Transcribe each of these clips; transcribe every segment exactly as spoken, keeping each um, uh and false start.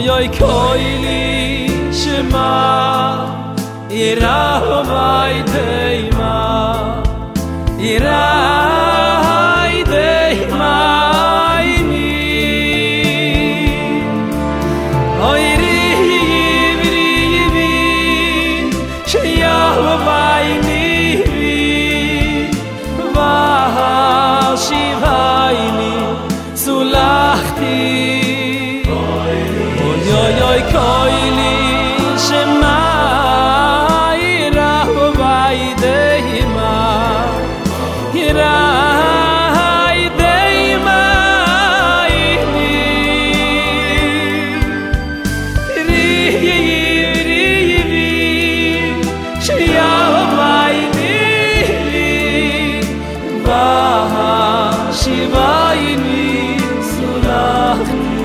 oy koili shema ira vai deima ira deima ini oy ri ri ri shya vai ni va shivaini sulachti oy oy oy koili shema ira vai deima ira deima ini ri ri ri shya vai ni va shivaini sulachti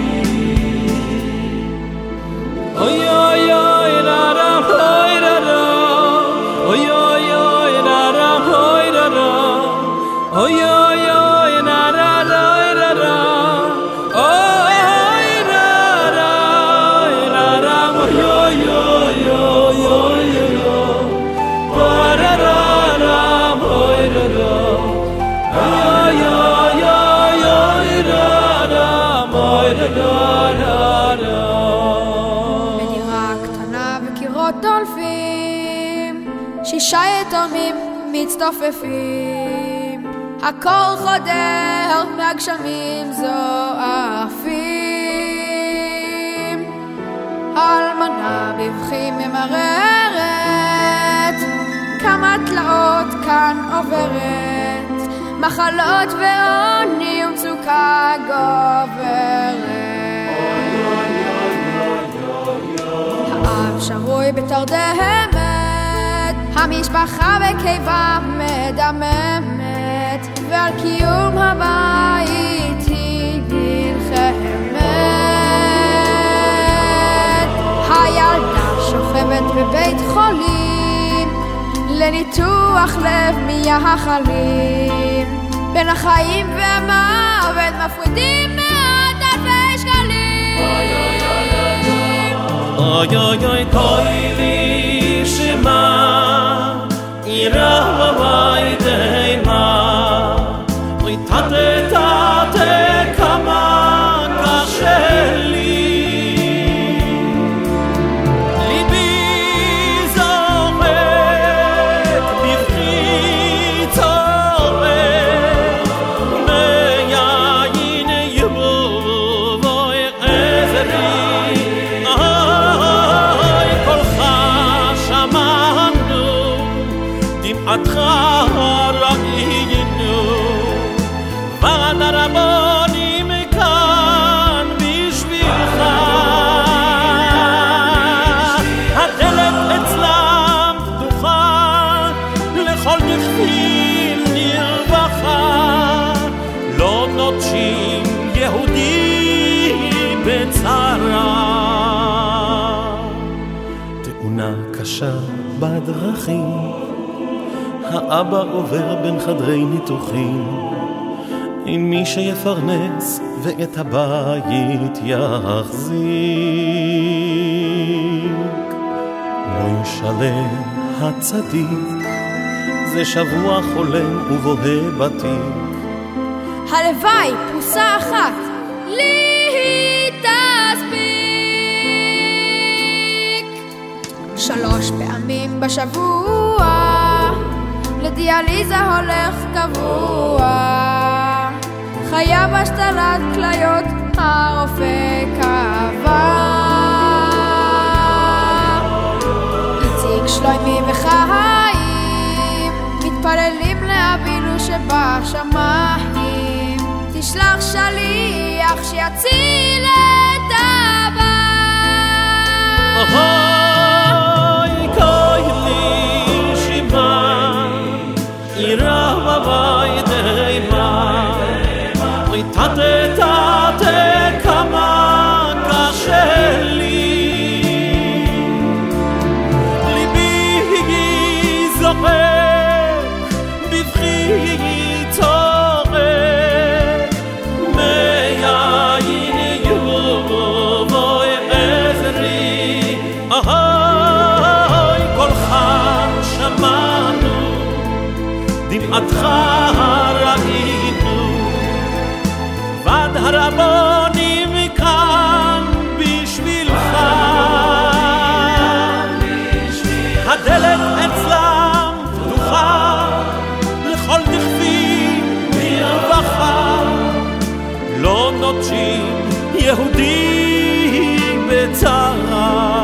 oy oy oy la la oy la la oy oy oy la la oy la la oy oy oy la la oy la la oy la la la la oy oy oy oy oy oy la la la oy la la oy oy oy oy la la oy la la la דולפים שישה יתומים מצטופפים הכל חודר מהגשמים זועפים אלמנה בבכים ממררת כמה תלאות כאן עוברת מחלות ועוני ומצוקה גוברת שרוי בתרדמת המשפחה בקיבה מדממת ועל קיום הבית היא נלחמת הילדה שוכבת בבית חולים לניתוח לב מייחלים בין החיים והמוות מפרידים מאות אלפי שקלים oy oy oy koili shema ira vai deima oy tate tate kama kasheli libi zoret bifrit zoret meyayin yuvoy ezri atcha ra'inu v'anarabonim kan bishvilcha הדלת אצלם פתוחה לכל דכפין נרווחה לא נוטשים יהודי בצרה תאונה קשה בדרכים האבא עובר בין חדרי ניתוחים עם מי שיפרנס ואת הבית יחזיק מוישלה הצדיק זה שבוע חולם ובוהה בתיק הלוואי פרוסה אחת לי תספיק שלוש פעמים בשבוע לדיאליזה הולך קבוע חייב השתלת כליות הרופא קבע איציק שלוימי וחיים מתפללים לאבינו שבשמיים תשלח שליח שיציל את הבית אוי קוילי שימה ira vai deima oy tate tate kama kasheli libi zocher bivchi tzorek meyayin דמעתך ראינו ועד הרבונים כאן בשבילך הדלת אצלם פתוחה לכל דכפי מרווחה לא נוטשים יהודי בצרה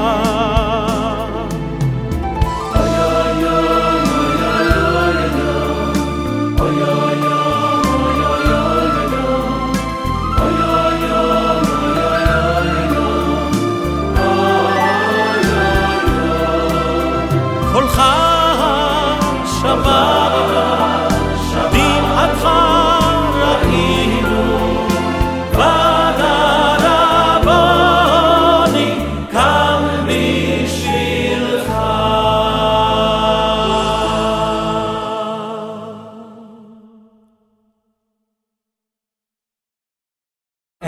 קולך שמע